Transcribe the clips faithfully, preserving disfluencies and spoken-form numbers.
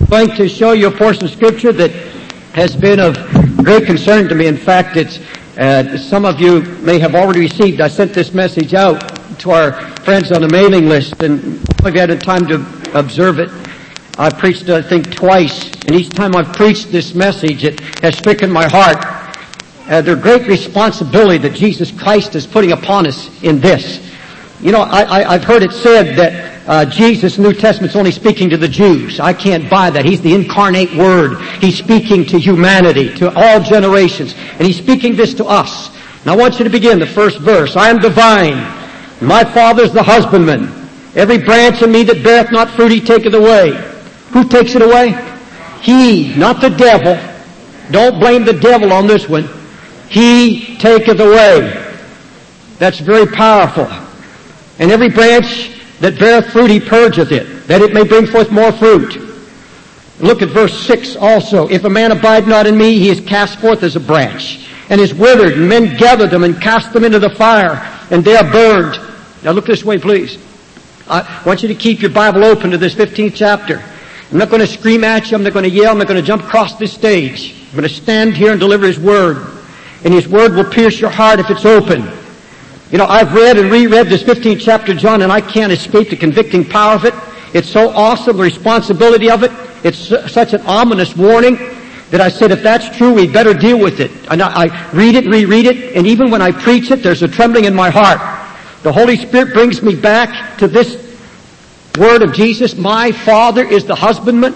I'm going to show you a portion of Scripture that has been of great concern to me. In fact, it's uh, some of you may have already received. I sent this message out to our friends on the mailing list, and I've had time to observe it. I've preached, I think, twice, and each time I've preached this message, it has stricken my heart. Uh, the great responsibility that Jesus Christ is putting upon us in this. You know, I, I, I've heard it said that uh, Jesus in the New Testament's only speaking to the Jews. I can't buy that. He's the incarnate Word. He's speaking to humanity, to all generations, and He's speaking this to us. Now I want you to begin the first verse. I am the vine, my Father's the husbandman. Every branch in me that beareth not fruit, He taketh away. Who takes it away? He, not the devil. Don't blame the devil on this one. He taketh away. That's very powerful. And every branch that beareth fruit, He purgeth it, that it may bring forth more fruit. Look at verse six also. If a man abide not in me, he is cast forth as a branch, and is withered, and men gather them and cast them into the fire, and they are burned. Now look this way, please. I want you to keep your Bible open to this fifteenth chapter. I'm not going to scream at you. I'm not going to yell. I'm not going to jump across this stage. I'm going to stand here and deliver His Word. And His Word will pierce your heart if it's open. You know, I've read and reread this fifteenth chapter of John, and I can't escape the convicting power of it. It's so awesome, the responsibility of it. It's such an ominous warning that I said, if that's true, we better deal with it. And I, I read it, reread it, and even when I preach it, there's a trembling in my heart. The Holy Spirit brings me back to this word of Jesus. My Father is the husbandman,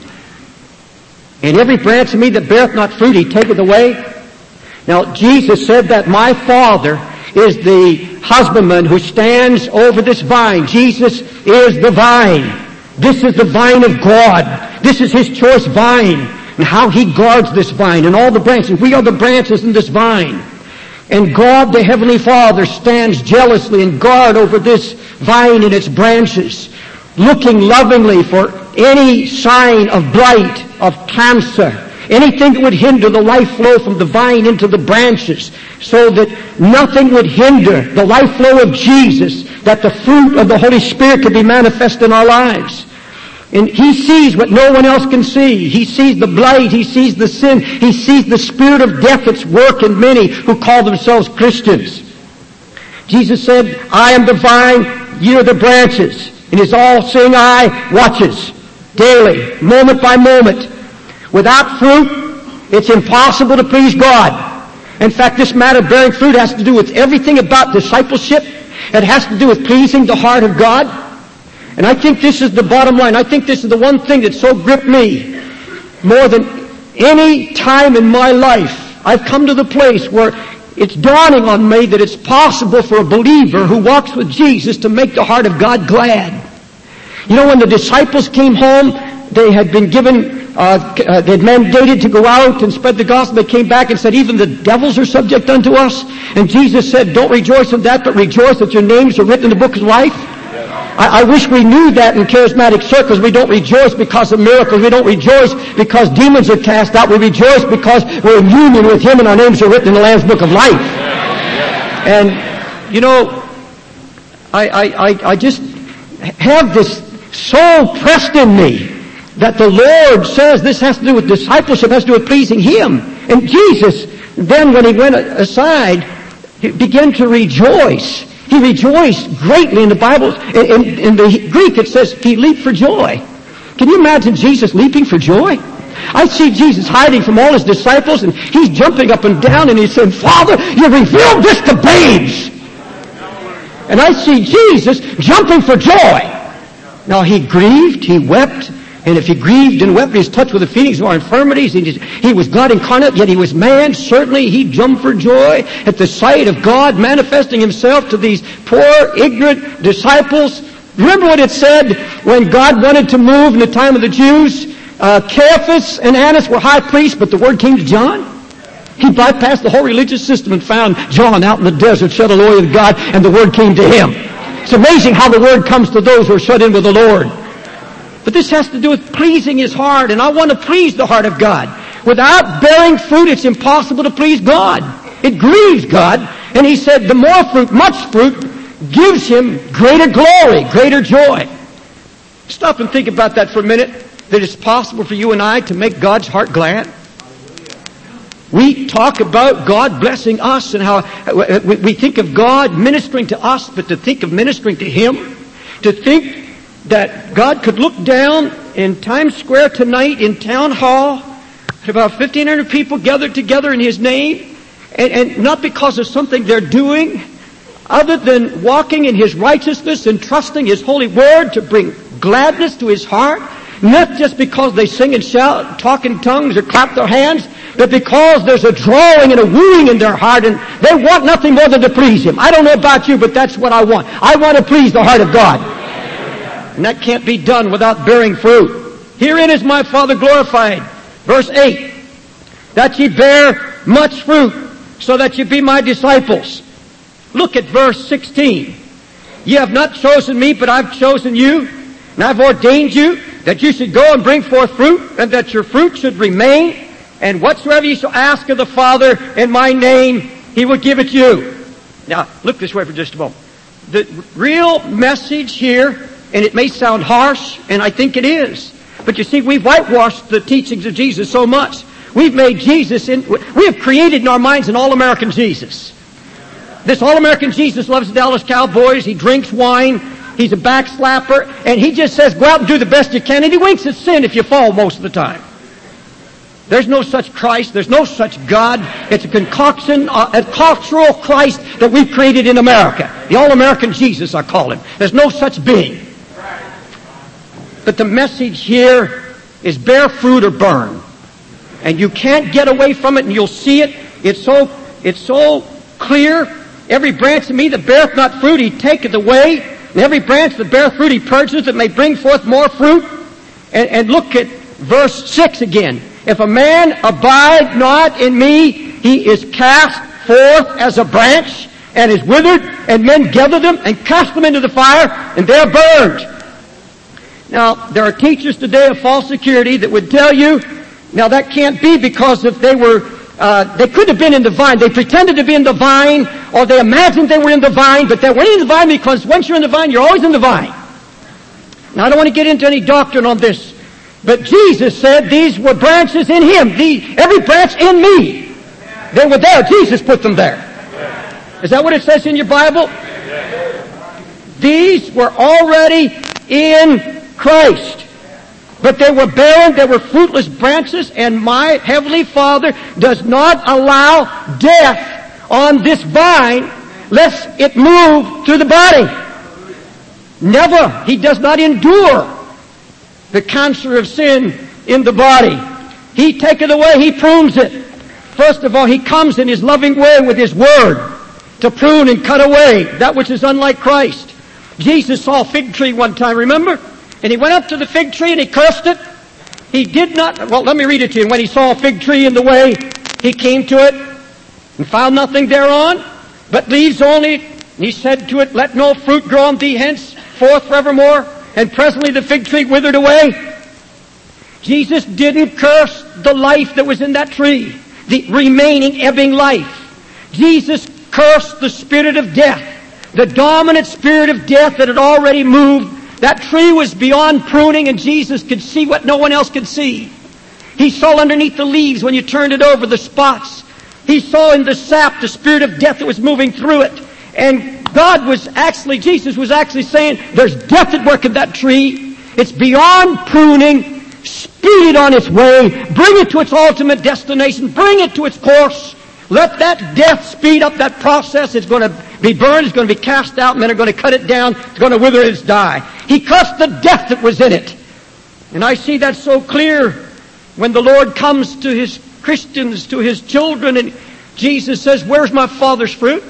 and every branch of me that beareth not fruit, He taketh away. Now, Jesus said that my Father is the husbandman who stands over this vine. Jesus is the vine. This is the vine of God. This is His choice vine, and how He guards this vine and all the branches. We are the branches in this vine. And God, the Heavenly Father, stands jealously in guard over this vine and its branches, looking lovingly for any sign of blight, of cancer, anything that would hinder the life flow from the vine into the branches, so that nothing would hinder the life flow of Jesus, that the fruit of the Holy Spirit could be manifest in our lives. And He sees what no one else can see. He sees the blight. He sees the sin. He sees the spirit of death that's work in many who call themselves Christians. Jesus said, I am the vine, ye are the branches. And His all-seeing eye watches daily, moment by moment. Without fruit, it's impossible to please God. In fact, this matter of bearing fruit has to do with everything about discipleship. It has to do with pleasing the heart of God. And I think this is the bottom line. I think this is the one thing that so gripped me more than any time in my life. I've come to the place where it's dawning on me that it's possible for a believer who walks with Jesus to make the heart of God glad. You know, when the disciples came home, they had been given, uh, uh, they had mandated to go out and spread the gospel. They came back and said, even the devils are subject unto us. And Jesus said, don't rejoice in that, but rejoice that your names are written in the book of life. I, I wish we knew that in charismatic circles. We don't rejoice because of miracles. We don't rejoice because demons are cast out. We rejoice because we're in union with Him and our names are written in the Lamb's book of life. And, you know, I, I, I, I just have this so pressed in me that the Lord says this has to do with discipleship, has to do with pleasing Him. And Jesus, then when He went aside, He began to rejoice. He rejoiced greatly in the Bible. In, in, in the Greek it says He leaped for joy. Can you imagine Jesus leaping for joy? I see Jesus hiding from all His disciples, and He's jumping up and down, and He's saying, Father, You revealed this to babes. And I see Jesus jumping for joy. Now He grieved, He wept, and if He grieved and wept, He was touched with the feelings of our infirmities. He, he was God incarnate, yet He was man. Certainly He jumped for joy at the sight of God manifesting Himself to these poor, ignorant disciples. Remember what it said when God wanted to move in the time of the Jews? Uh, Caiaphas and Annas were high priests, but the word came to John. He bypassed the whole religious system and found John out in the desert, shut alone with God, and the word came to him. It's amazing how the word comes to those who are shut in with the Lord. But this has to do with pleasing His heart, and I want to please the heart of God. Without bearing fruit, it's impossible to please God. It grieves God. And He said the more fruit, much fruit, gives Him greater glory, greater joy. Stop and think about that for a minute. that it's possible for you and I to make God's heart glad? We talk about God blessing us and how we think of God ministering to us, but to think of ministering to Him, to think that God could look down in Times Square tonight in Town Hall at about fifteen hundred people gathered together in His name, and, and not because of something they're doing, other than walking in His righteousness and trusting His holy word to bring gladness to His heart, not just because they sing and shout, talk in tongues, or clap their hands, but because there's a drawing and a wooing in their heart, and they want nothing more than to please Him. I don't know about you, but that's what I want. I want to please the heart of God. And that can't be done without bearing fruit. Herein is my Father glorified. Verse eight. That ye bear much fruit, so that ye be my disciples. Look at verse sixteen. Ye have not chosen me, but I've chosen you, and I've ordained you that you should go and bring forth fruit, and that your fruit should remain. And whatsoever ye shall ask of the Father in my name, He will give it you. Now, look this way for just a moment. The real message here, and it may sound harsh, and I think it is, but you see, we've whitewashed the teachings of Jesus so much. We've made Jesus, in, we have created in our minds an all-American Jesus. This all-American Jesus loves the Dallas Cowboys, He drinks wine, He's a backslapper, and He just says, go out and do the best you can, and He winks at sin if you fall most of the time. There's no such Christ. There's no such God. It's a concoction, uh, a cultural Christ that we've created in America. The all-American Jesus, I call Him. There's no such being. But the message here is bear fruit or burn. And you can't get away from it, and you'll see it. It's so, it's so clear. Every branch of me that beareth not fruit, He taketh away. And every branch that beareth fruit, He purges, that may bring forth more fruit. And, and look at verse six again. If a man abide not in me, he is cast forth as a branch, and is withered, and men gather them, and cast them into the fire, and they are burned. Now, there are teachers today of false security that would tell you, now that can't be because if they were, uh, they could have been in the vine. They pretended to be in the vine, or they imagined they were in the vine, but they weren't in the vine because once you're in the vine, you're always in the vine. Now, I don't want to get into any doctrine on this, but Jesus said these were branches in Him. The, every branch in me. They were there. Jesus put them there. Is that what it says in your Bible? These were already in Christ. But they were barren, they were fruitless branches, and my Heavenly Father does not allow death on this vine lest it move through the body. Never. He does not endure the cancer of sin in the body. He taketh away, He prunes it. First of all, He comes in His loving way with His Word to prune and cut away that which is unlike Christ. Jesus saw a fig tree one time, remember? And He went up to the fig tree and He cursed it. He did not, well, let me read it to you. When He saw a fig tree in the way, He came to it and found nothing thereon, but leaves only. And He said to it, let no fruit grow on thee henceforth forevermore. And presently the fig tree withered away. Jesus didn't curse the life that was in that tree, the remaining ebbing life. Jesus cursed the spirit of death, the dominant spirit of death that had already moved. That tree was beyond pruning, and Jesus could see what no one else could see. He saw underneath the leaves when you turned it over, the spots. He saw in the sap the spirit of death that was moving through it. And God was actually, Jesus was actually saying, there's death at work in that tree. It's beyond pruning. Speed it on its way. Bring it to its ultimate destination. Bring it to its course. Let that death speed up that process. It's going to be burned. It's going to be cast out. Men are going to cut it down. It's going to wither and die. He cursed the death that was in it. And I see that so clear when the Lord comes to His Christians, to His children, and Jesus says, where's my Father's fruit?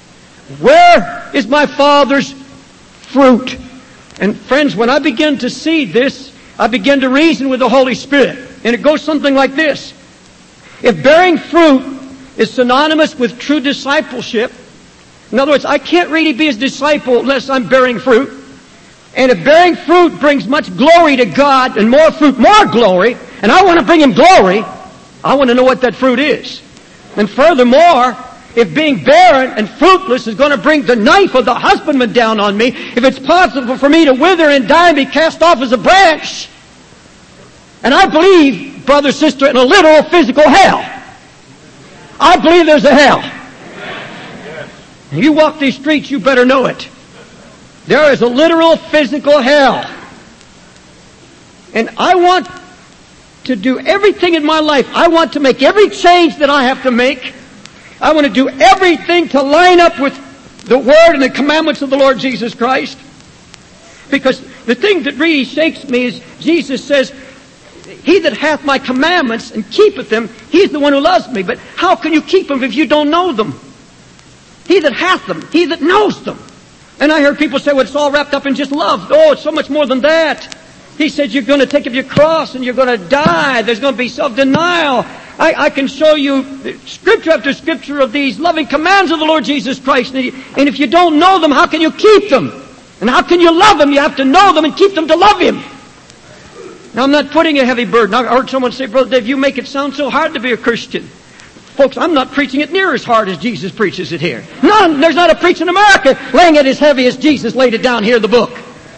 Where is my Father's fruit? And friends, when I begin to see this, I begin to reason with the Holy Spirit. And it goes something like this. If bearing fruit is synonymous with true discipleship, in other words, I can't really be His disciple unless I'm bearing fruit. And if bearing fruit brings much glory to God, and more fruit, more glory, and I want to bring Him glory, I want to know what that fruit is. And furthermore, if being barren and fruitless is going to bring the knife of the husbandman down on me, if it's possible for me to wither and die and be cast off as a branch, And I believe, brother, sister, in a literal physical hell. I believe there's a hell. And you walk these streets, you better know it. There is a literal physical hell. And I want to do everything in my life. I want to make every change that I have to make. I want to do everything to line up with the Word and the commandments of the Lord Jesus Christ. Because the thing that really shakes me is Jesus says, he that hath my commandments and keepeth them, he's the one who loves me. But how can you keep them if you don't know them? He that hath them, he that knows them. And I heard people say, well, it's all wrapped up in just love. Oh, it's so much more than that. He said you're going to take up your cross and you're going to die. There's going to be self-denial. I, I can show you scripture after scripture of these loving commands of the Lord Jesus Christ. And if you don't know them, how can you keep them? And how can you love them? You have to know them and keep them to love Him. Now, I'm not putting a heavy burden. I heard someone say, Brother Dave, you make it sound so hard to be a Christian. Folks, I'm not preaching it near as hard as Jesus preaches it here. None. There's not a preacher in America laying it as heavy as Jesus laid it down here in the book.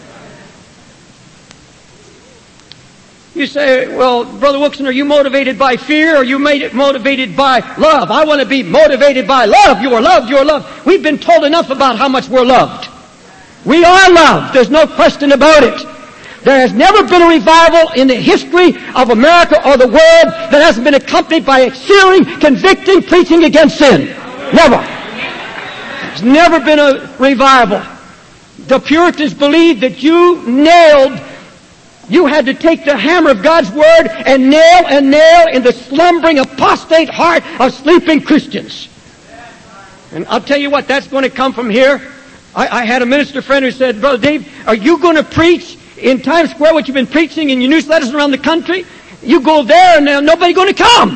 You say, well, Brother Wilkson, are you motivated by fear or are you made it motivated by love? I want to be motivated by love. You are loved. You are loved. We've been told enough about how much we're loved. We are loved. There's no question about it. There has never been a revival in the history of America or the world that hasn't been accompanied by a searing, convicting, preaching against sin. Never. There's never been a revival. The Puritans believed that you nailed You had to take the hammer of God's Word and nail and nail in the slumbering, apostate heart of sleeping Christians. And I'll tell you what, that's going to come from here. I, I had a minister friend who said, Brother Dave, are you going to preach in Times Square what you've been preaching in your newsletters around the country? You go there and uh, nobody's going to come.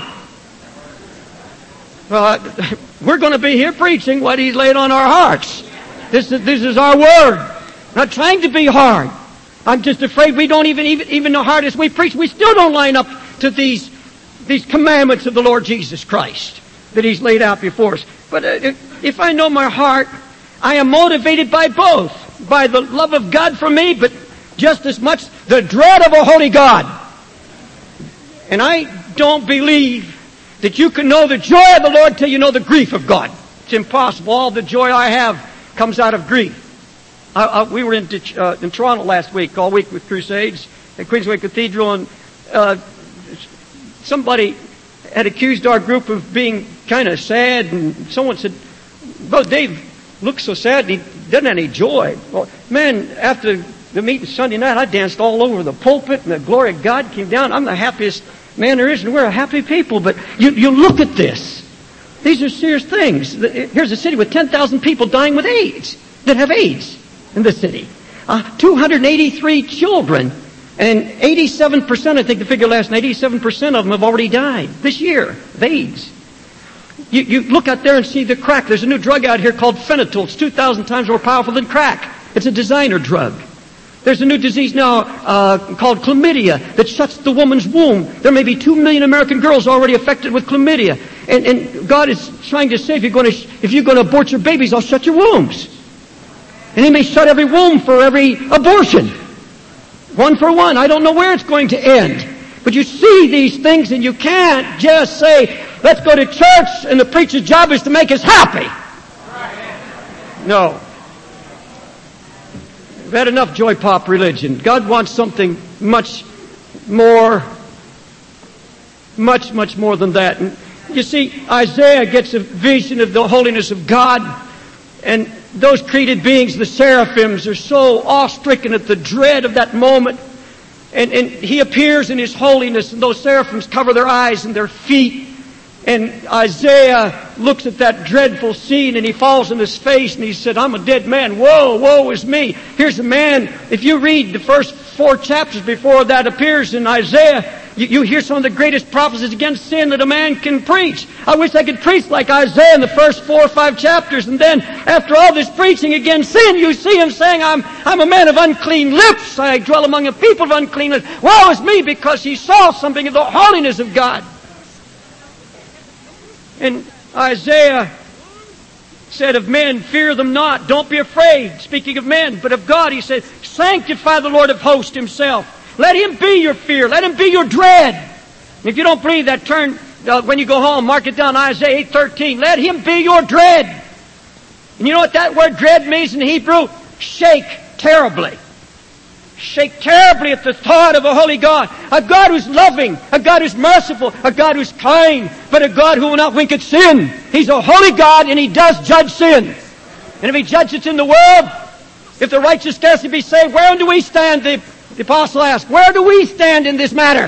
Well, we're going to be here preaching what He's laid on our hearts. This is, this is our Word. I'm not trying to be hard. I'm just afraid we don't even, even, even the hardest we preach, we still don't line up to these, these commandments of the Lord Jesus Christ that He's laid out before us. But uh, if I know my heart, I am motivated by both. By the love of God for me, but just as much the dread of a holy God. And I don't believe that you can know the joy of the Lord till you know the grief of God. It's impossible. All the joy I have comes out of grief. I, I, we were in, uh, in Toronto last week, all week with crusades at Queensway Cathedral, and uh, somebody had accused our group of being kind of sad, and someone said, Brother Dave looks so sad, and he doesn't have any joy. Well, man, after the meeting Sunday night, I danced all over the pulpit, and the glory of God came down. I'm the happiest man there is, and we're a happy people. But you, you look at this. These are serious things. Here's a city with ten thousand people dying with AIDS, that have AIDS in the city. Uh, two hundred eighty-three children, and eighty-seven percent, I think the figure last night, eighty-seven percent of them have already died this year of AIDS. You, you look out there and see the crack. There's a new drug out here called phenytoin. It's two thousand times more powerful than crack. It's a designer drug. There's a new disease now uh, called chlamydia that shuts the woman's womb. There may be two million American girls already affected with chlamydia. And, and God is trying to say, if you're going to, if you're going to abort your babies, I'll shut your wombs. And He may shut every womb for every abortion. One for one. I don't know where it's going to end. But you see these things and you can't just say, let's go to church and the preacher's job is to make us happy. No. We've had enough joy pop religion. God wants something much more, much, much more than that. And you see, Isaiah gets a vision of the holiness of God, and those created beings, the seraphims, are so awe-stricken at the dread of that moment. And, and He appears in His holiness, and those seraphims cover their eyes and their feet. And Isaiah looks at that dreadful scene, and he falls on his face, and he said, I'm a dead man. Woe, woe is me. Here's a man, if you read the first four chapters before that appears in Isaiah, you, you hear some of the greatest prophecies against sin that a man can preach. I wish I could preach like Isaiah in the first four or five chapters, and then after all this preaching against sin, you see him saying, I'm, I'm a man of unclean lips. I dwell among a people of unclean lips. Woe is me, because he saw something of the holiness of God. And Isaiah said of men, fear them not, don't be afraid, speaking of men. But of God, he said, sanctify the Lord of hosts Himself. Let Him be your fear. Let Him be your dread. And if you don't believe that, turn, uh, when you go home, mark it down, Isaiah eight thirteen. Let Him be your dread. And you know what that word dread means in Hebrew? Shake terribly. Shake terribly at the thought of a holy God. A God who's loving. A God who's merciful. A God who's kind. But a God who will not wink at sin. He's a holy God and He does judge sin. And if He judges in the world, if the righteous scarcely be saved, where do we stand? The, the apostle asked, where do we stand in this matter?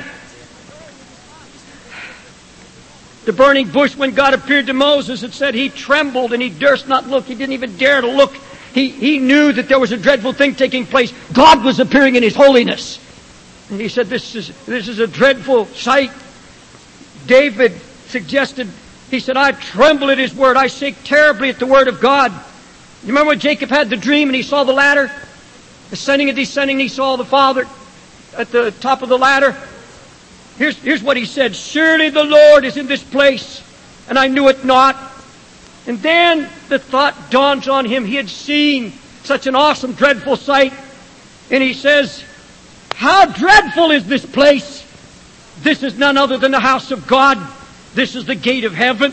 The burning bush, when God appeared to Moses, it said he trembled and he durst not look. He didn't even dare to look. He, he knew that there was a dreadful thing taking place. God was appearing in His holiness. And he said, this is, this is a dreadful sight. David suggested, he said, I tremble at His word. I shake terribly at the word of God. You remember when Jacob had the dream and he saw the ladder? Ascending and descending, he saw the Father at the top of the ladder. Here's, here's what he said. Surely the Lord is in this place, and I knew it not. And then the thought dawns on him. He had seen such an awesome, dreadful sight. And he says, how dreadful is this place? This is none other than the house of God. This is the gate of heaven.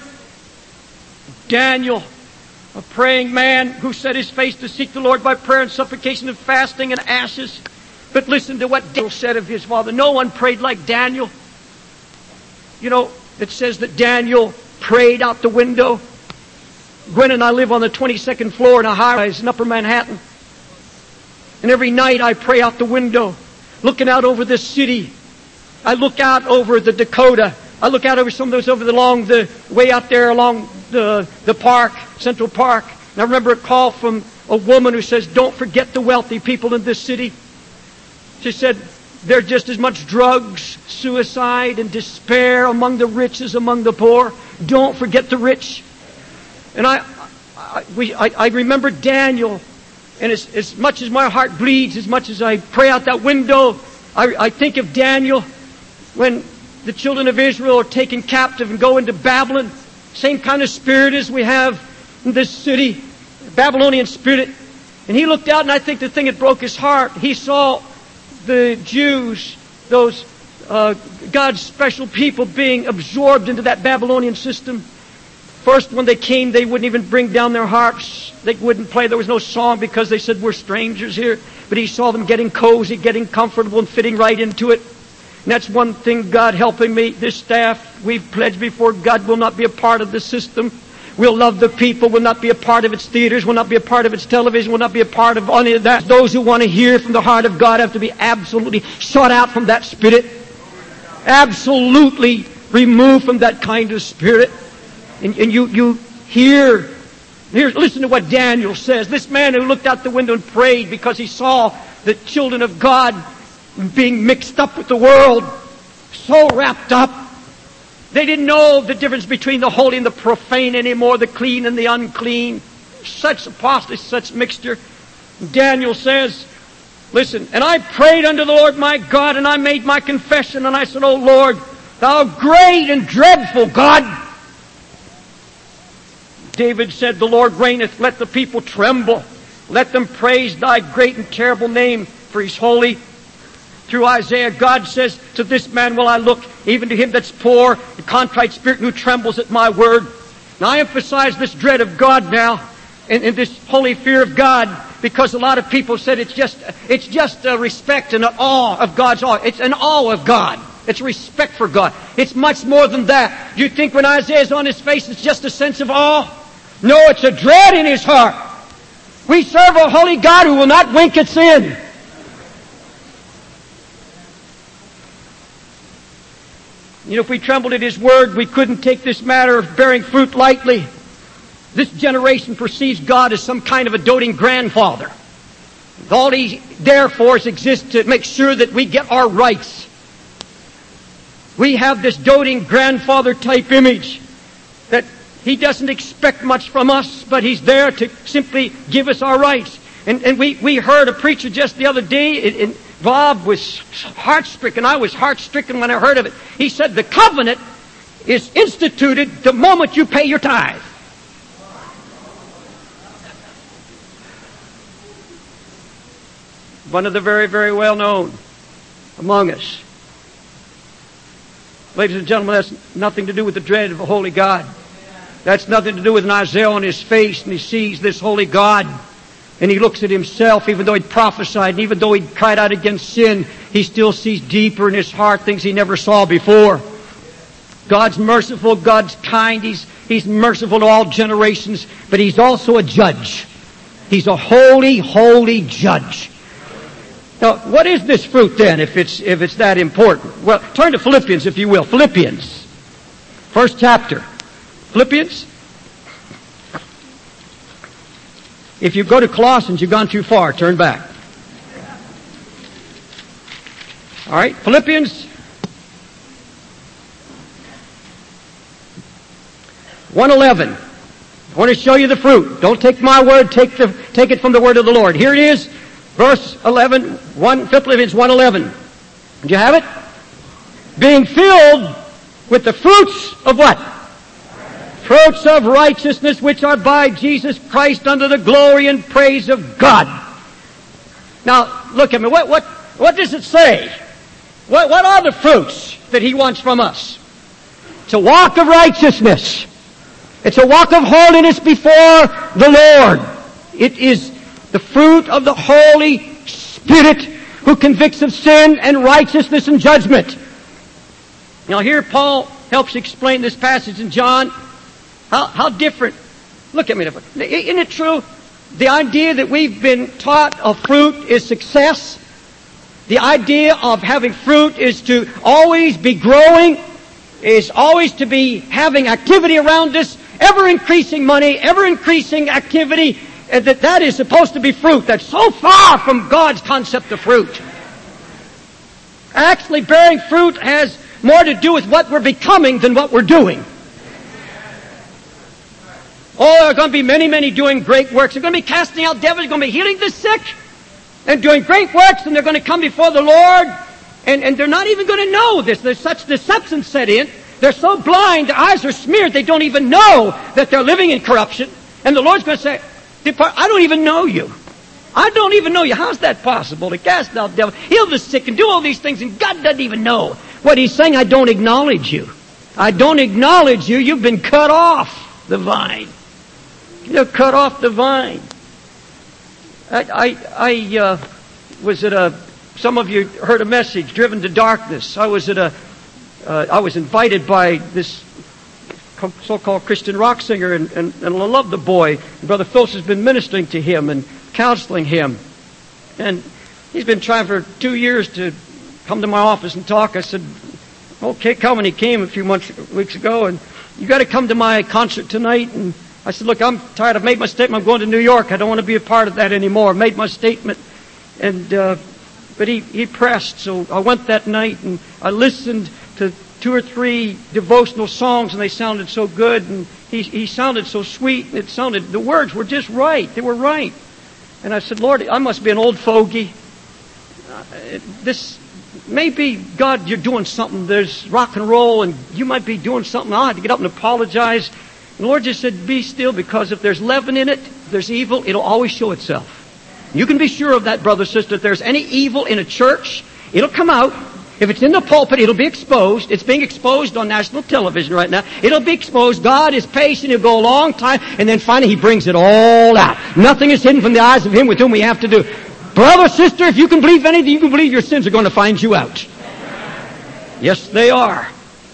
Daniel, a praying man who set his face to seek the Lord by prayer and supplication and fasting and ashes. But listen to what Daniel said of his father. No one prayed like Daniel. You know, it says that Daniel prayed out the window. Gwen and I live on the twenty-second floor in a high-rise in Upper Manhattan. And every night I pray out the window, looking out over this city. I look out over the Dakota. I look out over some of those over the long, the way out there along the, the park, Central Park. And I remember a call from a woman who says, don't forget the wealthy people in this city. She said, there's just as much drugs, suicide, and despair among the rich as among the poor. Don't forget the rich. And I, I, we, I, I remember Daniel, and as, as much as my heart bleeds, as much as I pray out that window, I, I think of Daniel when the children of Israel are taken captive and go into Babylon. Same kind of spirit as we have in this city, Babylonian spirit. And he looked out, and I think the thing that broke his heart, he saw the Jews, those uh, God's special people, being absorbed into that Babylonian system. First, when they came, they wouldn't even bring down their harps. They wouldn't play. There was no song because they said, we're strangers here. But he saw them getting cozy, getting comfortable, and fitting right into it. And that's one thing, God helping me. This staff, we've pledged before God, will not be a part of the system. We'll love the people, will not be a part of its theaters, will not be a part of its television, will not be a part of any of that. Those who want to hear from the heart of God have to be absolutely shut out from that spirit. Absolutely removed from that kind of spirit. And, and you, you hear, here, listen to what Daniel says. This man who looked out the window and prayed because he saw the children of God being mixed up with the world, so wrapped up. They didn't know the difference between the holy and the profane anymore, the clean and the unclean. Such apostasy, such mixture. Daniel says, listen, and I prayed unto the Lord my God, and I made my confession, and I said, O Lord, thou great and dreadful God. David said, the Lord reigneth, let the people tremble. Let them praise thy great and terrible name, for he's holy. Through Isaiah, God says, to this man will I look, even to him that's poor, the contrite spirit who trembles at my word. Now I emphasize this dread of God now, and, and this holy fear of God, because a lot of people said it's just, it's just a respect and an awe of God's awe. It's an awe of God. It's respect for God. It's much more than that. Do you think when Isaiah's on his face, it's just a sense of awe? No, it's a dread in his heart. We serve a holy God who will not wink at sin. You know, if we trembled at His word, we couldn't take this matter of bearing fruit lightly. This generation perceives God as some kind of a doting grandfather. All He therefore exists to make sure that we get our rights. We have this doting grandfather type image that He doesn't expect much from us, but He's there to simply give us our rights. And, and we, we heard a preacher just the other day, in, in, Bob was heart-stricken. I was heart-stricken when I heard of it. He said the covenant is instituted the moment you pay your tithe. One of the very, very well known. among us. Ladies and gentlemen, that's nothing to do with the dread of a holy God. That's nothing to do with an Isaiah on his face, and he sees this holy God, and he looks at himself, even though he'd prophesied, and even though he'd cried out against sin, he still sees deeper in his heart things he never saw before. God's merciful, God's kind, He's, He's merciful to all generations, but He's also a judge. He's a holy, holy judge. Now, what is this fruit then, if it's, if it's that important? Well, turn to Philippians, if you will. Philippians. First chapter. Philippians. If you go to Colossians, you've gone too far. Turn back. All right, Philippians one eleven. I want to show you the fruit. Don't take my word, take the take it from the word of the Lord. Here it is, verse eleven, one, Philippians one eleven. Did you have it? Being filled with the fruits of what? Fruits of righteousness which are by Jesus Christ unto the glory and praise of God. Now, look at me. What what what does it say? What what are the fruits that He wants from us? It's a walk of righteousness. It's a walk of holiness before the Lord. It is the fruit of the Holy Spirit who convicts of sin and righteousness and judgment. Now here Paul helps explain this passage in John. How, how different. Look at me. Isn't it true? The idea that we've been taught of fruit is success. The idea of having fruit is to always be growing, is always to be having activity around us, ever-increasing money, ever-increasing activity, and that that is supposed to be fruit. That's so far from God's concept of fruit. Actually, bearing fruit has more to do with what we're becoming than what we're doing. Oh, there are going to be many, many doing great works. They're going to be casting out devils. They're going to be healing the sick and doing great works, and they're going to come before the Lord, and, and they're not even going to know this. There's such deception set in. They're so blind, their eyes are smeared, they don't even know that they're living in corruption. And the Lord's going to say, depart, I don't even know you. I don't even know you. How's that possible? To cast out devils, heal the sick, and do all these things, and God doesn't even know. What He's saying, I don't acknowledge you. I don't acknowledge you. You've been cut off the vine. You're cut off the vine. I, I, I uh, was at a, some of you heard a message, Driven to Darkness. I was at a, uh, I was invited by this so-called Christian rock singer, and, and, and I love the boy. Brother Phillips has been ministering to him and counseling him. And he's been trying for two years to come to my office and talk. I said, okay, come. And he came a few months, weeks ago, and you got to come to my concert tonight. And I said, look, I'm tired. I've made my statement. I'm going to New York. I don't want to be a part of that anymore. I made my statement. And, uh, but he, he pressed. So I went that night and I listened to two or three devotional songs, and they sounded so good, and he, he sounded so sweet, and it sounded, the words were just right. They were right. And I said, Lord, I must be an old fogey. Uh, this, maybe, God, you're doing something. There's rock and roll, and you might be doing something. I'll have to get up and apologize. And the Lord just said, be still, because if there's leaven in it, if there's evil, it'll always show itself. You can be sure of that, brother, sister. If there's any evil in a church, it'll come out. If it's in the pulpit, it'll be exposed. It's being exposed on national television right now. It'll be exposed. God is patient. He'll go a long time, and then finally He brings it all out. Nothing is hidden from the eyes of Him with whom we have to do. Brother, sister, if you can believe anything, you can believe your sins are going to find you out. Yes, they are.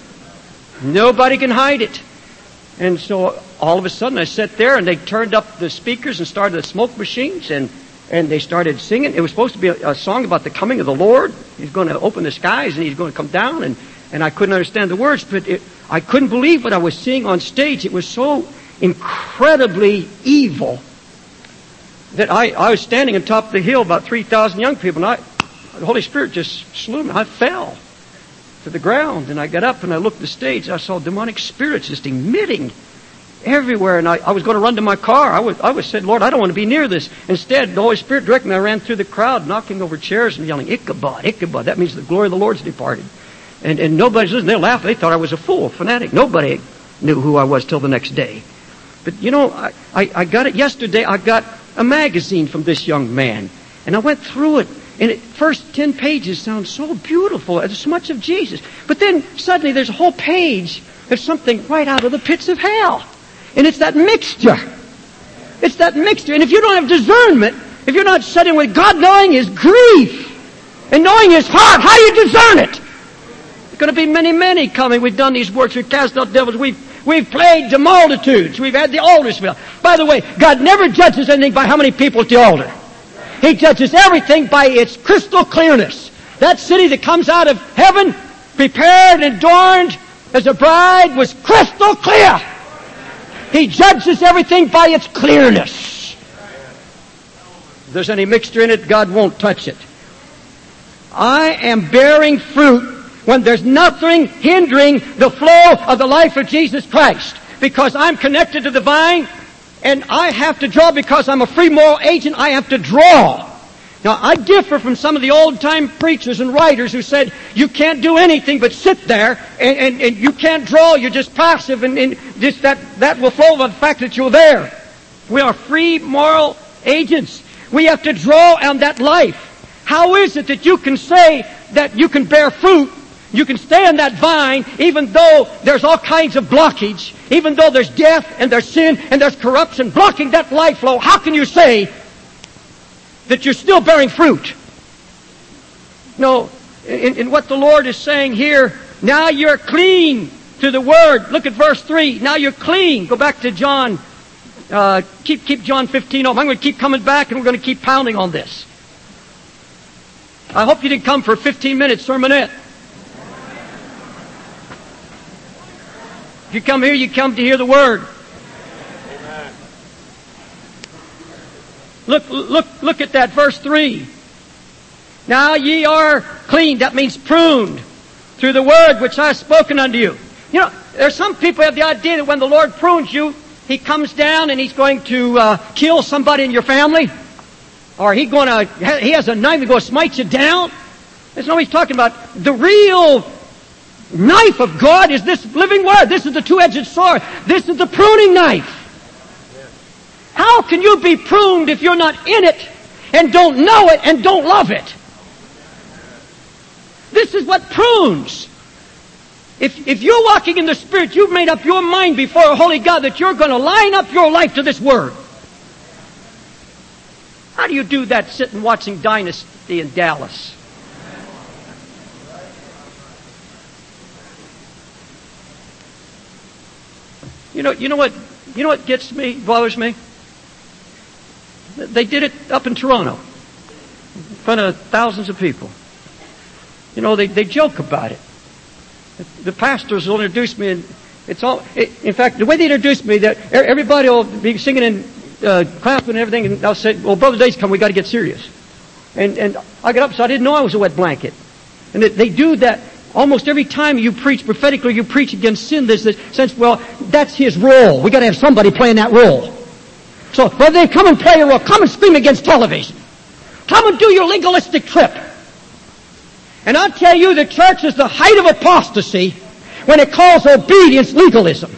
Nobody can hide it. And so all of a sudden I sat there, and they turned up the speakers and started the smoke machines, and And they started singing. It was supposed to be a, a song about the coming of the Lord. He's going to open the skies and He's going to come down. And, and I couldn't understand the words, but it, I couldn't believe what I was seeing on stage. It was so incredibly evil that I, I was standing on top of the hill, about three thousand young people, and I, the Holy Spirit just slew me. I fell to the ground, and I got up and I looked at the stage. I saw demonic spirits just emitting everywhere, and I, I was going to run to my car. I was, I was said, Lord, I don't want to be near this. Instead, the Holy Spirit directed me. I ran through the crowd, knocking over chairs and yelling, Ichabod, Ichabod. That means the glory of the Lord's departed. And, and nobody's listening. They laughed. They thought I was a fool, fanatic. Nobody knew who I was till the next day. But, you know, I, I, I got it yesterday. I got a magazine from this young man, and I went through it. And the first ten pages sound so beautiful. There's so much of Jesus. But then suddenly there's a whole page of something right out of the pits of hell. And it's that mixture. It's that mixture. And if you don't have discernment, if you're not sitting with God knowing His grief and knowing His heart, how do you discern it? There's going to be many, many coming. We've done these works. We've cast out devils. We've We've played to multitudes. We've had the altars filled. By the way, God never judges anything by how many people at the altar. He judges everything by its crystal clearness. That city that comes out of heaven, prepared and adorned as a bride, was crystal clear. He judges everything by its clearness. If there's any mixture in it, God won't touch it. I am bearing fruit when there's nothing hindering the flow of the life of Jesus Christ. Because I'm connected to the vine, and I have to draw because I'm a free moral agent, I have to draw. Now, I differ from some of the old-time preachers and writers who said, you can't do anything but sit there, and, and, and you can't draw, you're just passive, and, and just that, that will flow by the fact that you're there. We are free moral agents. We have to draw on that life. How is it that you can say that you can bear fruit? You can stay on that vine even though there's all kinds of blockage, even though there's death and there's sin and there's corruption blocking that life flow. How can you say that you're still bearing fruit? No, in, in what the Lord is saying here, now you're clean to the Word. Look at verse three. Now you're clean. Go back to John. Uh, keep keep John fifteen off. I'm going to keep coming back and we're going to keep pounding on this. I hope you didn't come for a fifteen minute sermonette. If you come here, you come to hear the Word. Amen. Look, look, look at that, verse three. Now ye are clean. That means pruned through the Word which I have spoken unto you. You know, there are some people who have the idea that when the Lord prunes you, He comes down and He's going to uh, kill somebody in your family. Or He's going to, He has a knife, He's going to smite you down. That's not what He's talking about. The real knife of God is this living Word. This is the two-edged sword. This is the pruning knife. How can you be pruned if you're not in it and don't know it and don't love it? This is what prunes. If, if you're walking in the Spirit, you've made up your mind before a holy God that you're going to line up your life to this Word. How do you do that sitting watching Dynasty in Dallas? You know, you know what, you know what gets me, bothers me? They did it up in Toronto, in front of thousands of people. You know, they, they joke about it. The pastors will introduce me, and it's all, it, in fact, the way they introduce me, that everybody will be singing and uh, clapping and everything, and I'll say, well, Brother Day's come, we got to get serious. And, and I got up, so I didn't know I was a wet blanket. And they, they do that. Almost every time you preach prophetically, you preach against sin, there's this sense, well, that's his role. We got to have somebody playing that role. So, well, then come and play a role. Come and scream against television. Come and do your legalistic trip. And I'll tell you, the church is the height of apostasy when it calls obedience legalism.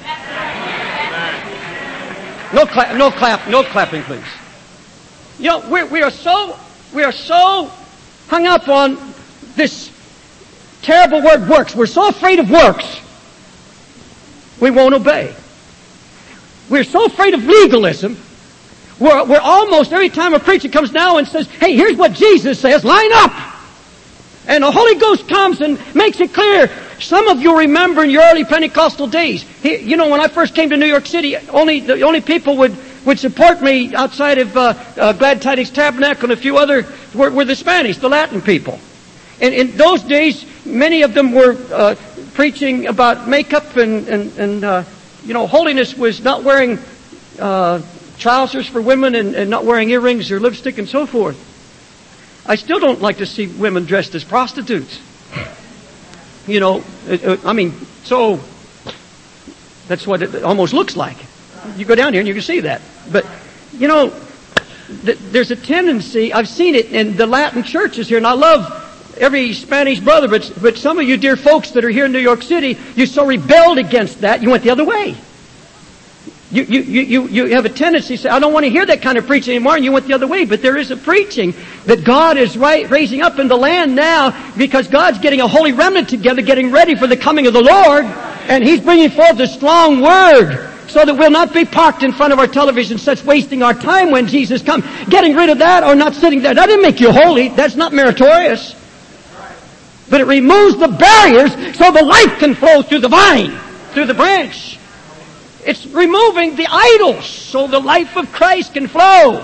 No clap, no clap, no clapping, please. You know, we're, we are so, we are so hung up on this terrible word works. We're so afraid of works, we won't obey. We're so afraid of legalism, we're, we're almost, every time a preacher comes down and says, hey, here's what Jesus says, line up. And the Holy Ghost comes and makes it clear. Some of you remember in your early Pentecostal days, he, you know, when I first came to New York City, only the only people would, would support me outside of uh, uh, Glad Tidings Tabernacle and a few other were, were the Spanish, the Latin people. And in those days, many of them were uh, preaching about makeup and, and, and uh, you know, holiness was not wearing uh, trousers for women and, and not wearing earrings or lipstick and so forth. I still don't like to see women dressed as prostitutes. You know, I mean, so that's what it almost looks like. You go down here and you can see that. But, you know, th- there's a tendency, I've seen it in the Latin churches here, and I love every Spanish brother, but, but some of you dear folks that are here in New York City, you so rebelled against that, you went the other way. You, you, you, you have a tendency to say, I don't want to hear that kind of preaching anymore, and you went the other way. But there is a preaching that God is right, raising up in the land now, because God's getting a holy remnant together, getting ready for the coming of the Lord, and He's bringing forth a strong word, so that we'll not be parked in front of our television sets wasting our time when Jesus comes. Getting rid of that or not sitting there, that doesn't make you holy. That's not meritorious. But it removes the barriers so the life can flow through the vine, through the branch. It's removing the idols so the life of Christ can flow.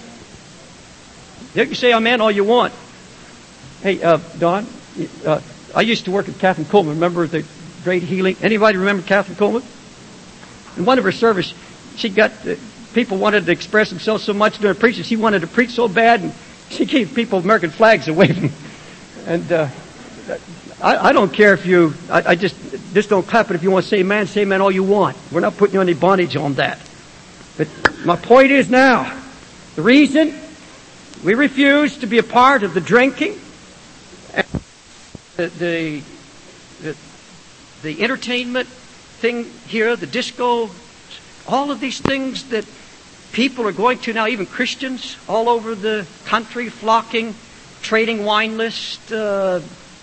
You can say amen all you want. Hey, uh, Don, uh, I used to work with Catherine Coleman. Remember the great healing? Anybody remember Catherine Coleman? In one of her services, she got, uh, people wanted to express themselves so much during preaching. She wanted to preach so bad, and she gave people American flags away from them. And uh, I, I don't care if you, I, I just, just don't clap it if you want to say amen, say amen all you want. We're not putting you any bondage on that. But my point is now, the reason we refuse to be a part of the drinking, and the, the, the, the entertainment thing here, the disco, all of these things that people are going to now, even Christians all over the country flocking, trading wine list, uh,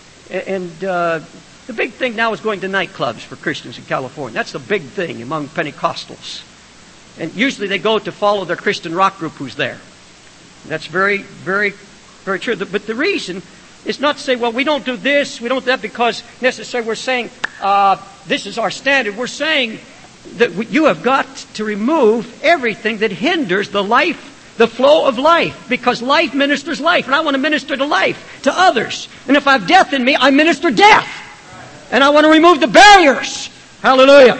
and uh, the big thing now is going to nightclubs for Christians in California. That's the big thing among Pentecostals. And usually they go to follow their Christian rock group who's there. That's very, very, very true. But the reason is not to say, well, we don't do this, we don't do that because necessarily we're saying uh, this is our standard. We're saying that you have got to remove everything that hinders the life, the flow of life, because life ministers life, and I want to minister to life, to others. And if I have death in me, I minister death. And I want to remove the barriers. Hallelujah.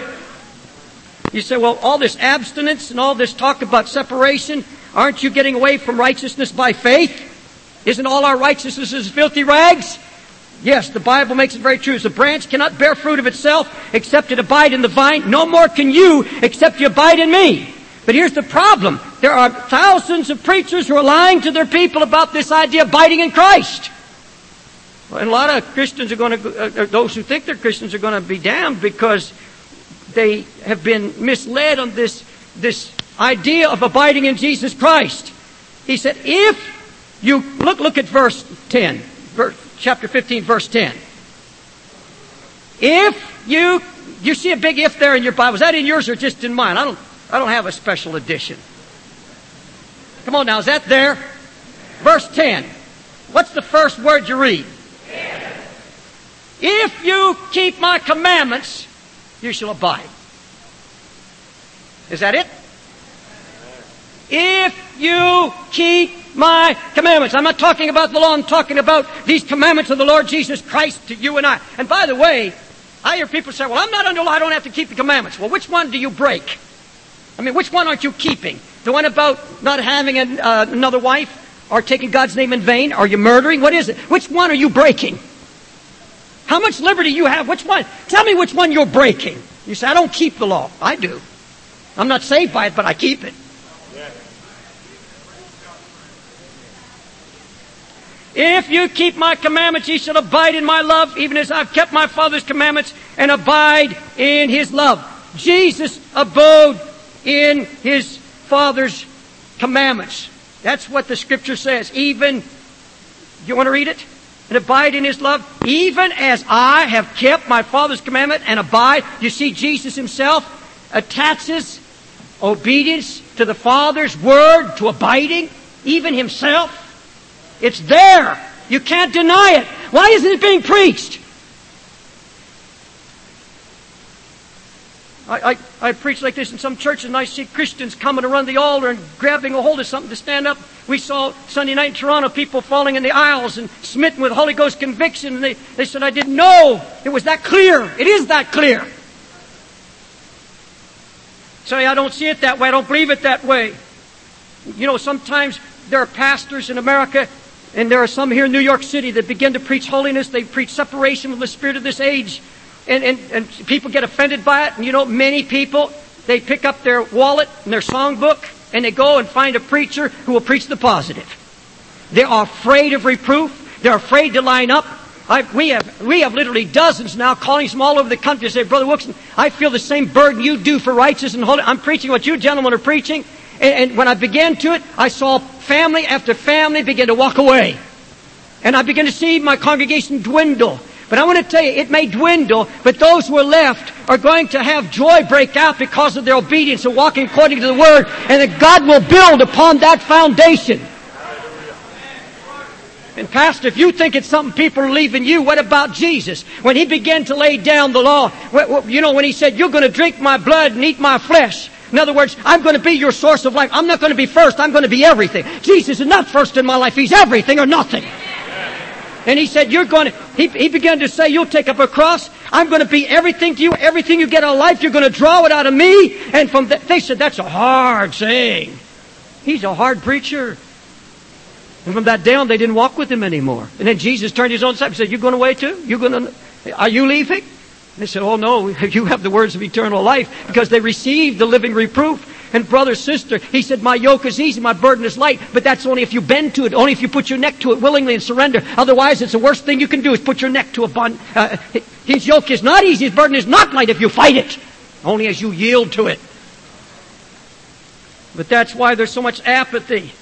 You say, well, all this abstinence and all this talk about separation, aren't you getting away from righteousness by faith? Isn't all our righteousness as filthy rags? Yes, the Bible makes it very true. As a branch cannot bear fruit of itself except it abide in the vine, no more can you except you abide in me. But here's the problem. There are thousands of preachers who are lying to their people about this idea of abiding in Christ. And a lot of Christians are going to, uh, those who think they're Christians are going to be damned because they have been misled on this, this idea of abiding in Jesus Christ. He said, if you, look, look at verse ten, verse, chapter fifteen, verse ten. If you, you see a big if there in your Bible. Is that in yours or just in mine? I don't, I don't have a special edition. Come on now, is that there? Verse ten. What's the first word you read? If you keep my commandments, you shall abide. Is that it? If you keep my commandments. I'm not talking about the law. I'm talking about these commandments of the Lord Jesus Christ to you and I. And by the way, I hear people say, well, I'm not under law. I don't have to keep the commandments. Well, which one do you break? I mean, which one aren't you keeping? The one about not having an, uh, another wife? Or taking God's name in vain? Are you murdering? What is it? Which one are you breaking? How much liberty you have? Which one? Tell me which one you're breaking. You say, I don't keep the law. I do. I'm not saved by it, but I keep it. If you keep my commandments, ye shall abide in my love, even as I've kept my Father's commandments and abide in His love. Jesus abode in His Father's commandments. That's what the Scripture says. Even, you want to read it? And abide in His love, even as I have kept my Father's commandment and abide. You see, Jesus Himself attaches obedience to the Father's word, to abiding, even Himself. It's there. You can't deny it. Why isn't it being preached? I, I, I preach like this in some churches, and I see Christians coming around the altar and grabbing a hold of something to stand up. We saw Sunday night in Toronto people falling in the aisles and smitten with Holy Ghost conviction. And they, they said, I didn't know it was that clear. It is that clear. Say, I don't see it that way. I don't believe it that way. You know, sometimes there are pastors in America, and there are some here in New York City that begin to preach holiness. They preach separation from the spirit of this age. And, and, and people get offended by it. And you know, many people, they pick up their wallet and their songbook and they go and find a preacher who will preach the positive. They are afraid of reproof. They're afraid to line up. I, we have we have literally dozens now calling from all over the country to say, Brother Wilkerson, I feel the same burden you do for righteousness and holiness. I'm preaching what you gentlemen are preaching. And, and when I began to it, I saw family after family begin to walk away. And I began to see my congregation dwindle. But I want to tell you, it may dwindle, but those who are left are going to have joy break out because of their obedience and walking according to the Word, and that God will build upon that foundation. And Pastor, if you think it's something people are leaving you, what about Jesus? When He began to lay down the law, you know, when He said, you're going to drink my blood and eat my flesh. In other words, I'm going to be your source of life. I'm not going to be first, I'm going to be everything. Jesus is not first in my life. He's everything or nothing. And He said, you're going to, he, he began to say, you'll take up a cross. I'm going to be everything to you. Everything you get out of life, you're going to draw it out of me. And from that, they said, that's a hard saying. He's a hard preacher. And from that day on, they didn't walk with Him anymore. And then Jesus turned His own disciples and said, you going away too? You going to, are you leaving? And they said, oh no, you have the words of eternal life, because they received the living reproof. And brother, sister, He said, my yoke is easy, my burden is light. But that's only if you bend to it, only if you put your neck to it willingly and surrender. Otherwise, it's the worst thing you can do is put your neck to a bond. Uh, his yoke is not easy, His burden is not light if you fight it. Only as you yield to it. But that's why there's so much apathy.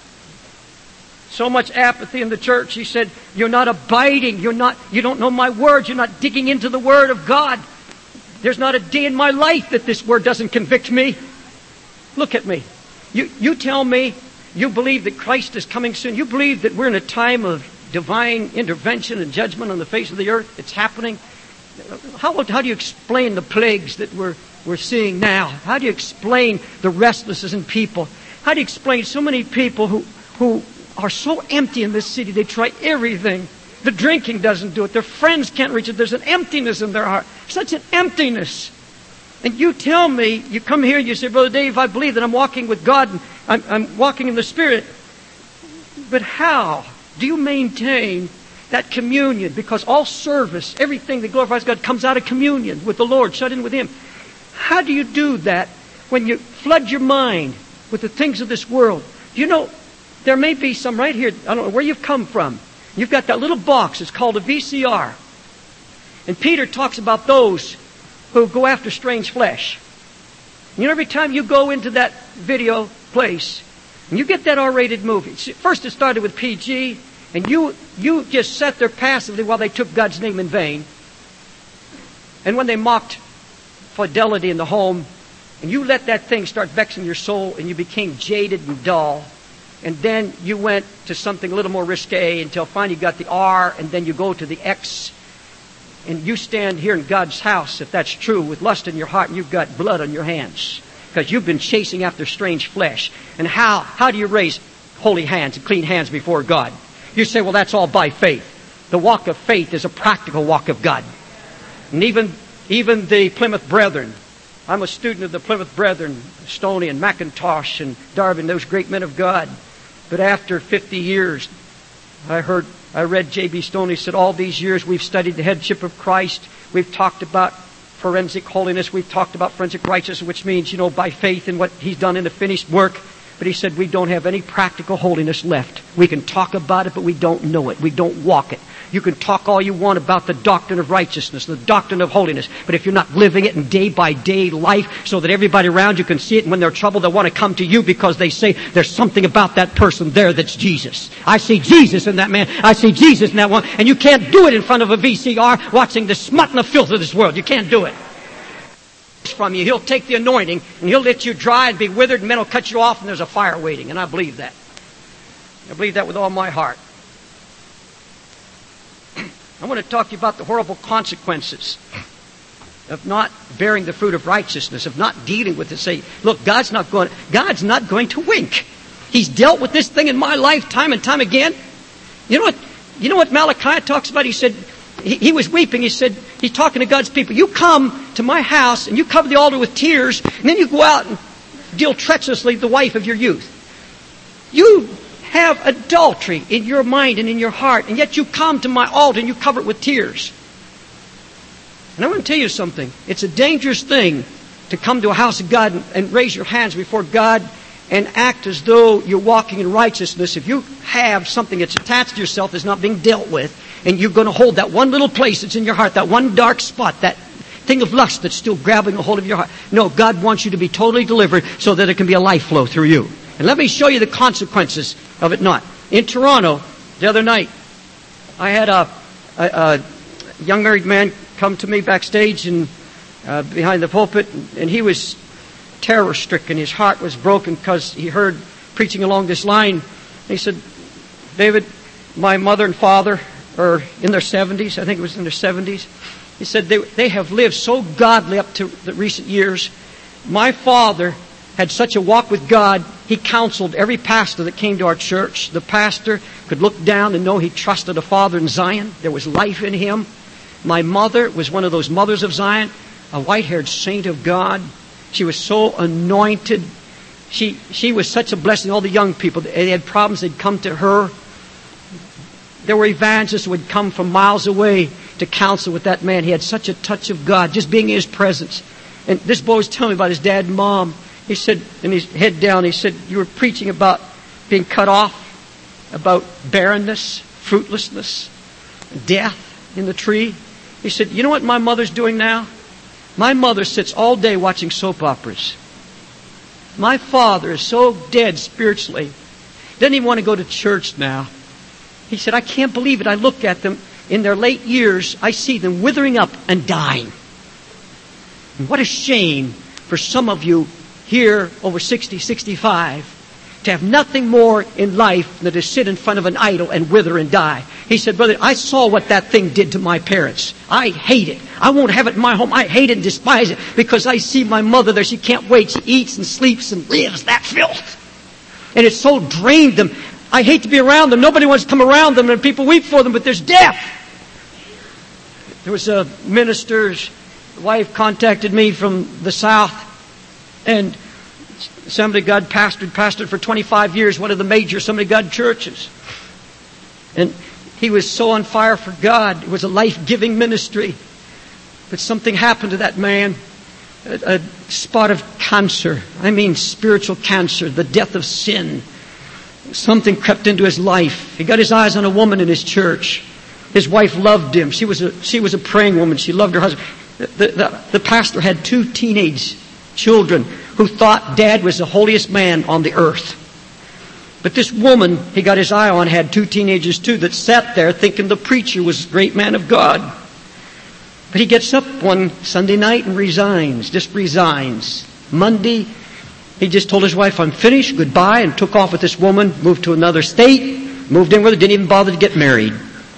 So much apathy in the church. He said, you're not abiding. You're not, you don't know my words. You're not digging into the Word of God. There's not a day in my life that this Word doesn't convict me. Look at me. You, you tell me you believe that Christ is coming soon. You believe that we're in a time of divine intervention and judgment on the face of the earth. It's happening. How, how do you explain the plagues that we're, we're seeing now? How do you explain the restlessness in people? How do you explain so many people who, who are so empty in this city? They try everything. The drinking doesn't do it. Their friends can't reach it. There's an emptiness in their heart. Such an emptiness. And you tell me, you come here and you say, Brother Dave, I believe that I'm walking with God and I'm, I'm walking in the Spirit. But how do you maintain that communion? Because all service, everything that glorifies God comes out of communion with the Lord, shut in with Him. How do you do that when you flood your mind with the things of this world? Do you know, there may be some right here, I don't know where you've come from. You've got that little box, it's called a V C R. And Peter talks about those who go after strange flesh. You know, every time you go into that video place, and you get that R-rated movie, first it started with P G, and you, you just sat there passively while they took God's name in vain. And when they mocked fidelity in the home, and you let that thing start vexing your soul, and you became jaded and dull, and then you went to something a little more risque until finally you got the R, and then you go to the X, and you stand here in God's house, if that's true, with lust in your heart, and you've got blood on your hands, because you've been chasing after strange flesh. And how, how do you raise holy hands and clean hands before God? You say, well, that's all by faith. The walk of faith is a practical walk of God. And even, even the Plymouth Brethren, I'm a student of the Plymouth Brethren, Stoney and McIntosh and Darby, those great men of God. But after fifty years, I heard, I read J B Stoney said, all these years we've studied the headship of Christ. We've talked about forensic holiness. We've talked about forensic righteousness, which means, you know, by faith in what He's done in the finished work. But he said, we don't have any practical holiness left. We can talk about it, but we don't know it. We don't walk it. You can talk all you want about the doctrine of righteousness, the doctrine of holiness, but if you're not living it in day-by-day life so that everybody around you can see it, and when they're troubled, they want to come to you because they say, there's something about that person there that's Jesus. I see Jesus in that man. I see Jesus in that one. And you can't do it in front of a V C R watching the smut and the filth of this world. You can't do it. From you, He'll take the anointing and He'll let you dry and be withered, and men will cut you off, and there's a fire waiting. And I believe that. I believe that with all my heart. I want to talk to you about the horrible consequences of not bearing the fruit of righteousness, of not dealing with it. Say, look, God's not going, God's not going to wink. He's dealt with this thing in my life time and time again. You know what? You know what Malachi talks about? He said, he, he was weeping. He said, he's talking to God's people. You come to my house and you cover the altar with tears, and then you go out and deal treacherously with the wife of your youth. You have adultery in your mind and in your heart, and yet you come to my altar and you cover it with tears. And I want to tell you something. It's a dangerous thing to come to a house of God and, and raise your hands before God and act as though you're walking in righteousness, if you have something that's attached to yourself that's not being dealt with, and you're going to hold that one little place that's in your heart, that one dark spot, that thing of lust that's still grabbing a hold of your heart. No, God wants you to be totally delivered so that it can be a life flow through you. And let me show you the consequences of it not. In Toronto, the other night, I had a, a, a young married man come to me backstage and uh, behind the pulpit, and he was terror-stricken. His heart was broken because he heard preaching along this line. He said, David, my mother and father are in their seventies. I think it was in their seventies. He said, they, they have lived so godly up to the recent years. My father had such a walk with God, he counseled every pastor that came to our church. The pastor could look down and know he trusted a father in Zion. There was life in him. My mother was one of those mothers of Zion, a white-haired saint of God. She was so anointed. She she was such a blessing. All the young people, they had problems, they'd come to her. There were evangelists who would come from miles away to counsel with that man. He had such a touch of God, just being in his presence. And this boy was telling me about his dad and mom. He said, and his head down, he said, you were preaching about being cut off, about barrenness, fruitlessness, death in the tree. He said, you know what my mother's doing now? My mother sits all day watching soap operas. My father is so dead spiritually. Doesn't even want to go to church now. He said, I can't believe it. I look at them in their late years. I see them withering up and dying. And what a shame for some of you here over sixty, sixty-five to have nothing more in life than to sit in front of an idol and wither and die. He said, brother, I saw what that thing did to my parents. I hate it. I won't have it in my home. I hate it and despise it because I see my mother there. She can't wait. She eats and sleeps and lives that filth. And it so drained them. I hate to be around them. Nobody wants to come around them and people weep for them, but there's death. There was a minister's wife contacted me from the South, and Assembly of God pastored, pastored for twenty-five years, one of the major Assembly of God churches. And he was so on fire for God. It was a life-giving ministry. But something happened to that man. A, a spot of cancer. I mean spiritual cancer. The death of sin. Something crept into his life. He got his eyes on a woman in his church. His wife loved him. She was a, she was a praying woman. She loved her husband. The, the, the pastor had two teenage children who thought Dad was the holiest man on the earth. But this woman he got his eye on had two teenagers too that sat there thinking the preacher was a great man of God. But he gets up one Sunday night and resigns, just resigns. Monday, he just told his wife, I'm finished, goodbye, and took off with this woman, moved to another state, moved in with her, didn't even bother to get married.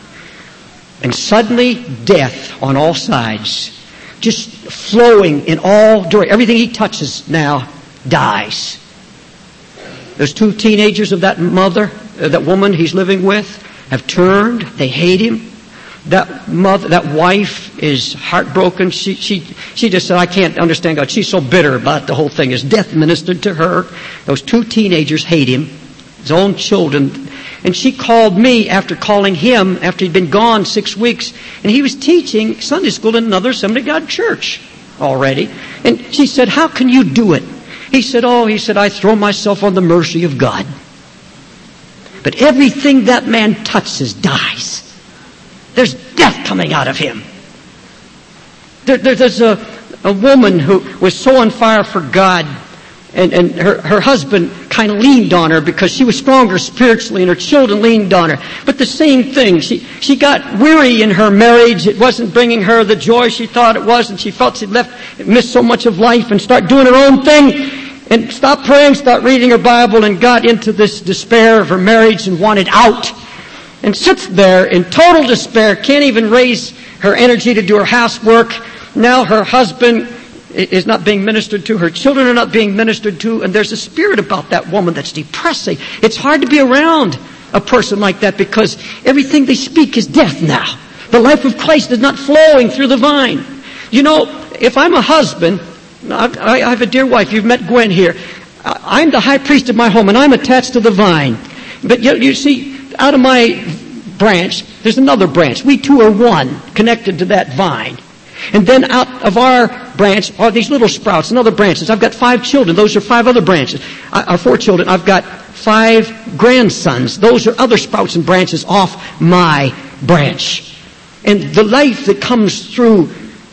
And suddenly, death on all sides. Just flowing in all directions. Everything he touches now dies. Those two teenagers of that mother, uh, that woman he's living with, have turned. They hate him. That mother, that wife is heartbroken. She, she, she just said, I can't understand God. She's so bitter about the whole thing. His death ministered to her. Those two teenagers hate him. His own children. And she called me after calling him after he'd been gone six weeks. And he was teaching Sunday school in another Assembly of God church already. And she said, how can you do it? He said, oh, he said, I throw myself on the mercy of God. But everything that man touches dies. There's death coming out of him. There, there, there's a, a woman who was so on fire for God. And, and her, her husband kind of leaned on her because she was stronger spiritually and her children leaned on her. But the same thing, she, she got weary in her marriage. It wasn't bringing her the joy she thought it was, and she felt she'd left, missed so much of life, and started doing her own thing and stopped praying, stopped reading her Bible, and got into this despair of her marriage and wanted out. And sits there in total despair, can't even raise her energy to do her housework. Now her husband is not being ministered to. Her children are not being ministered to. And there's a spirit about that woman that's depressing. It's hard to be around a person like that because everything they speak is death now. The life of Christ is not flowing through the vine. You know, if I'm a husband, I have a dear wife. You've met Gwen here. I'm the high priest of my home and I'm attached to the vine. But you, you see, out of my branch, there's another branch. We two are one, connected to that vine. And then out of our branch are these little sprouts and other branches. I've got five children. Those are five other branches. I, or four children. I've got five grandsons. Those are other sprouts and branches off my branch. And the life that comes through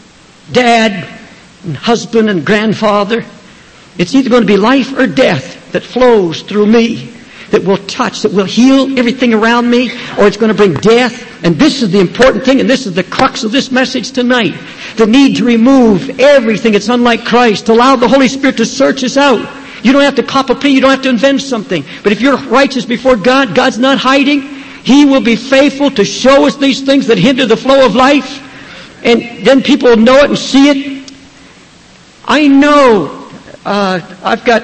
dad and husband and grandfather, it's either going to be life or death that flows through me, that will touch, that will heal everything around me, or it's going to bring death. And this is the important thing, and this is the crux of this message tonight. The need to remove everything that's unlike Christ, to allow the Holy Spirit to search us out. You don't have to copy, you don't have to invent something. But if you're righteous before God, God's not hiding. He will be faithful to show us these things that hinder the flow of life. And then people will know it and see it. I know, uh, I've got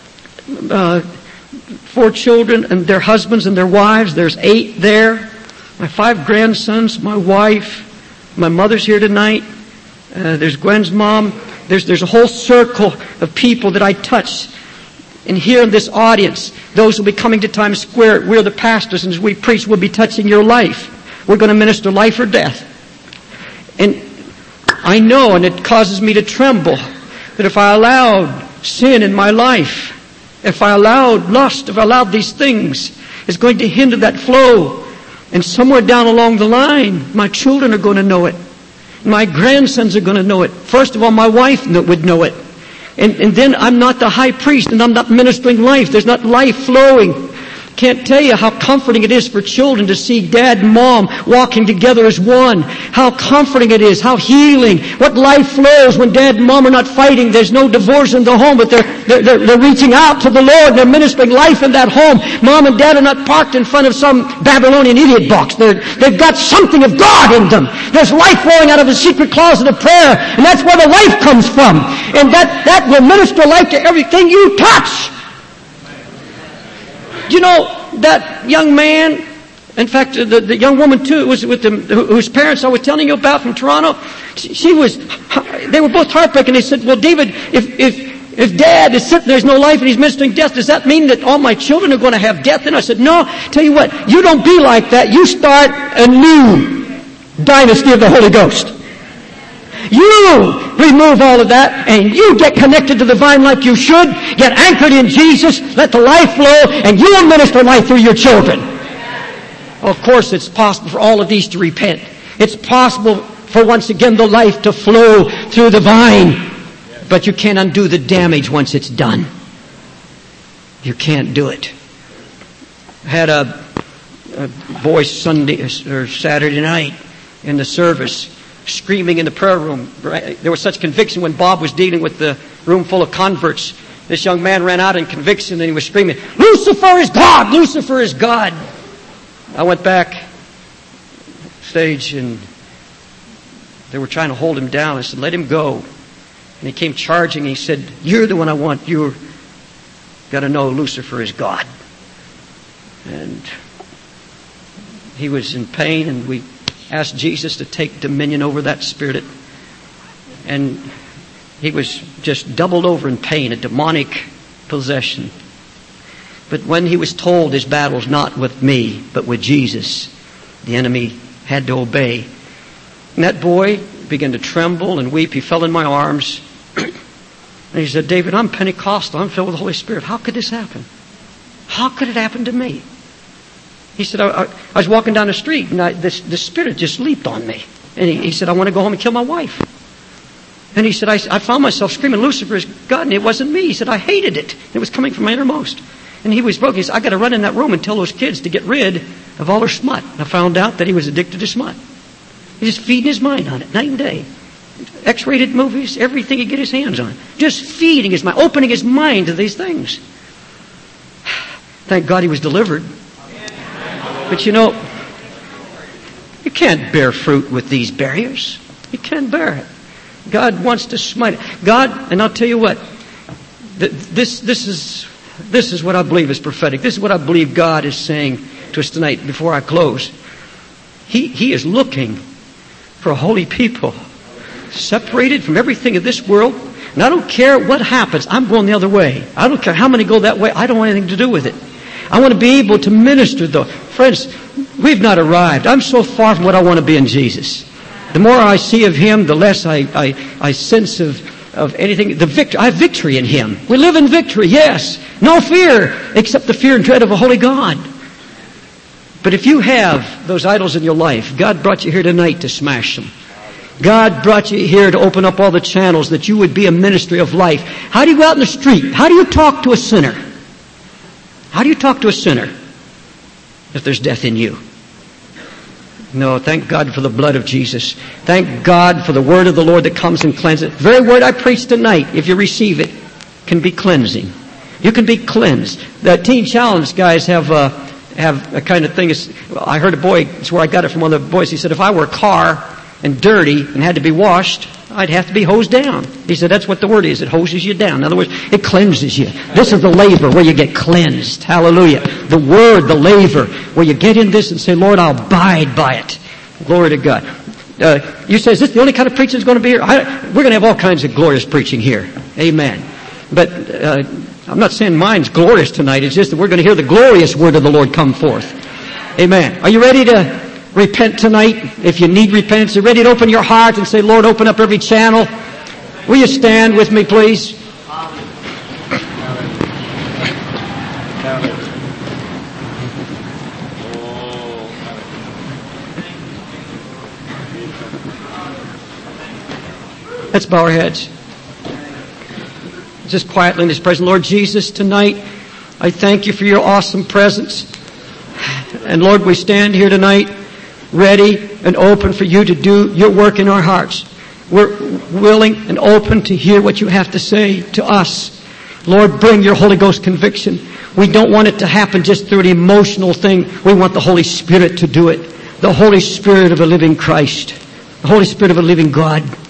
uh, four children and their husbands and their wives. There's eight there. My five grandsons, my wife, my mother's here tonight. Uh, there's Gwen's mom. There's, there's a whole circle of people that I touch. And here in this audience, those who will be coming to Times Square, we're the pastors, and as we preach, we'll be touching your life. We're going to minister life or death. And I know, and it causes me to tremble, that if I allowed sin in my life, if I allowed lust, if I allowed these things, it's going to hinder that flow. And somewhere down along the line, my children are going to know it. My grandsons are going to know it. First of all, my wife would know it. And, and then I'm not the high priest, and I'm not ministering life. There's not life flowing. Can't tell you how comforting it is for children to see dad and mom walking together as one. How comforting it is. How healing. What life flows when dad and mom are not fighting. There's no divorce in the home, but they're, they're, they're, they're reaching out to the Lord. They're ministering life in that home. Mom and dad are not parked in front of some Babylonian idiot box. They're, they've got something of God in them. There's life flowing out of a secret closet of prayer, and that's where the life comes from. And that, that will minister life to everything you touch. You know, that young man, in fact, the, the young woman too, was with them, whose parents I was telling you about from Toronto, she, she was, they were both heartbroken. They said, well, David, if, if, if dad is sitting, there's no life and he's ministering death, does that mean that all my children are going to have death? And I said, no, tell you what, you don't be like that. You start a new dynasty of the Holy Ghost. You remove all of that and you get connected to the vine like you should. Get anchored in Jesus. Let the life flow and you will minister life through your children. Well, of course, it's possible for all of these to repent. It's possible for once again the life to flow through the vine. But you can't undo the damage once it's done. You can't do it. I had a, a boy Sunday or Saturday night in the service, screaming in the prayer room. There was such conviction when Bob was dealing with the room full of converts. This young man ran out in conviction and he was screaming, Lucifer is God! Lucifer is God! I went back stage and they were trying to hold him down. I said, let him go. And he came charging and he said, you're the one I want. You've got to know Lucifer is God. And he was in pain and we asked Jesus to take dominion over that spirit. And he was just doubled over in pain, a demonic possession. But when he was told his battle's not with me, but with Jesus, the enemy had to obey. And that boy began to tremble and weep. He fell in my arms. And he said, David, I'm Pentecostal. I'm filled with the Holy Spirit. How could this happen? How could it happen to me? He said, I, I, I was walking down the street and I, this, this spirit just leaped on me. And he, he said, I want to go home and kill my wife. And he said, I, I found myself screaming, Lucifer is God, and it wasn't me. He said, I hated it. It was coming from my innermost. And he was broken. He said, I got to run in that room and tell those kids to get rid of all their smut. And I found out that he was addicted to smut. He's just feeding his mind on it night and day. X-rated movies, everything he could get his hands on. Just feeding his mind, opening his mind to these things. Thank God he was delivered. But you know, you can't bear fruit with these barriers. You can't bear it. God wants to smite it. God, and I'll tell you what, this, this is, this is what I believe is prophetic. This is what I believe God is saying to us tonight before I close. He, he is looking for a holy people, separated from everything of this world. And I don't care what happens. I'm going the other way. I don't care how many go that way. I don't want anything to do with it. I want to be able to minister though. Friends, we've not arrived. I'm so far from what I want to be in Jesus. The more I see of Him, the less I, I, I sense of, of anything. The victory, I have victory in Him. We live in victory, yes. No fear, except the fear and dread of a holy God. But if you have those idols in your life, God brought you here tonight to smash them. God brought you here to open up all the channels that you would be a ministry of life. How do you go out in the street? How do you talk to a sinner? How do you talk to a sinner if there's death in you? No, thank God for the blood of Jesus. Thank God for the word of the Lord that comes and cleanses. The very word I preach tonight, if you receive it, can be cleansing. You can be cleansed. The Teen Challenge guys have uh, have a kind of thing. I heard a boy, it's where I got it from one of the boys, he said, if I were a car and dirty and had to be washed, I'd have to be hosed down. He said, that's what the word is. It hoses you down. In other words, it cleanses you. This is the laver where you get cleansed. Hallelujah. The word, the laver, where you get in this and say, Lord, I'll abide by it. Glory to God. Uh, you say, is this the only kind of preaching that's going to be here? I, we're going to have all kinds of glorious preaching here. Amen. But uh, I'm not saying mine's glorious tonight. It's just that we're going to hear the glorious word of the Lord come forth. Amen. Are you ready to repent tonight? If you need repentance, you're ready to open your heart and say, Lord, open up every channel. Will you stand with me, please? Let's bow our heads. Just quietly in His presence. Lord Jesus, tonight, I thank You for Your awesome presence. And Lord, we stand here tonight ready and open for You to do Your work in our hearts. We're willing and open to hear what You have to say to us. Lord, bring Your Holy Ghost conviction. We don't want it to happen just through an emotional thing. We want the Holy Spirit to do it. The Holy Spirit of a living Christ. The Holy Spirit of a living God.